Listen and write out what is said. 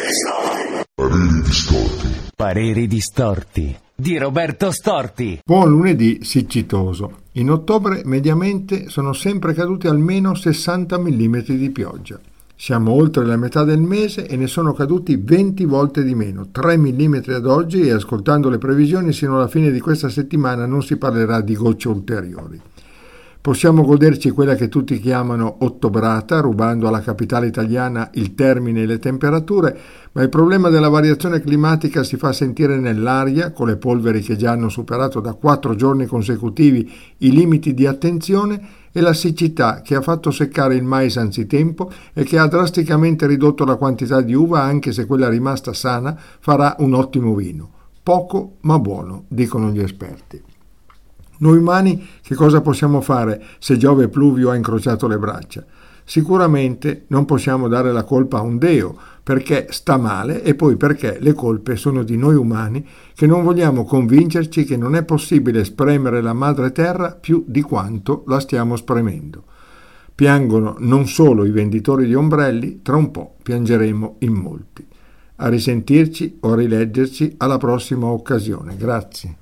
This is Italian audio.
Pareri distorti. Pareri distorti di Roberto Storti. Buon lunedì siccitoso. In ottobre mediamente sono sempre caduti almeno 60 mm di pioggia. Siamo oltre la metà del mese e ne sono caduti 20 volte di meno, 3 mm ad oggi, e ascoltando le previsioni sino alla fine di questa settimana non si parlerà di gocce ulteriori. Possiamo goderci quella che tutti chiamano ottobrata, rubando alla capitale italiana il termine e le temperature, ma il problema della variazione climatica si fa sentire nell'aria, con le polveri che già hanno superato da 4 giorni consecutivi i limiti di attenzione, e la siccità che ha fatto seccare il mais anzitempo e che ha drasticamente ridotto la quantità di uva, anche se quella rimasta sana farà un ottimo vino. Poco ma buono, dicono gli esperti. Noi umani che cosa possiamo fare se Giove Pluvio ha incrociato le braccia? Sicuramente non possiamo dare la colpa a un Deo, perché sta male, e poi perché le colpe sono di noi umani che non vogliamo convincerci che non è possibile spremere la madre terra più di quanto la stiamo spremendo. Piangono non solo i venditori di ombrelli, tra un po' piangeremo in molti. A risentirci o a rileggerci alla prossima occasione. Grazie.